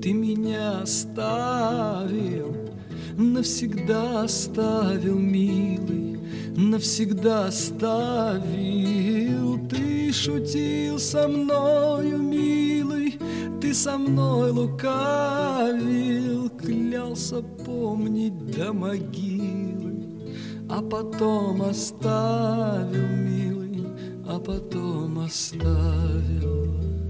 Ты меня оставил, навсегда оставил, милый, навсегда оставил. Ты шутил со мною, милый, ты со мной лукавил, клялся помнить до могилы, а потом оставил, милый, а потом оставил.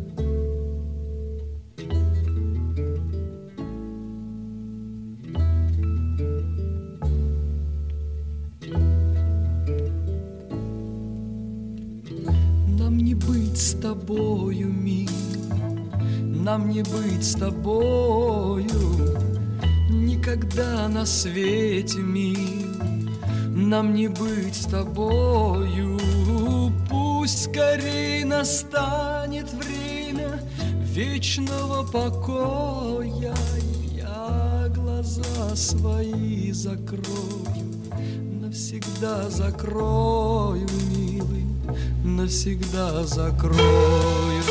Нам не быть с тобою, милый, нам не быть с тобою никогда на свете, милый, нам не быть с тобою. Пусть скорей настанет время вечного покоя, я глаза свои закрою, навсегда закрою, милый, навсегда закрою.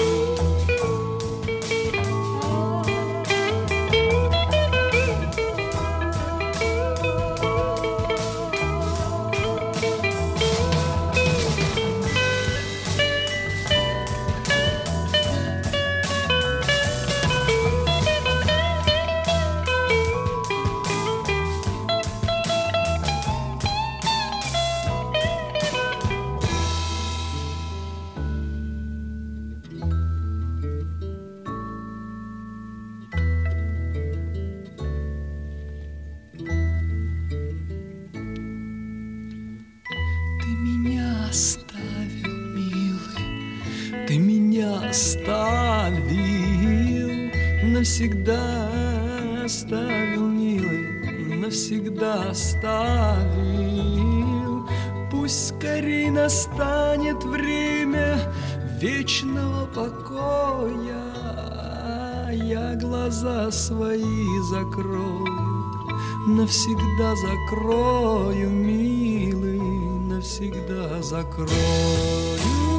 Оставил, милый, ты меня оставил, навсегда оставил, милый, навсегда оставил. Пусть скорей настанет время вечного покоя, я глаза свои закрою, навсегда закрою, милый, навсегда закрою.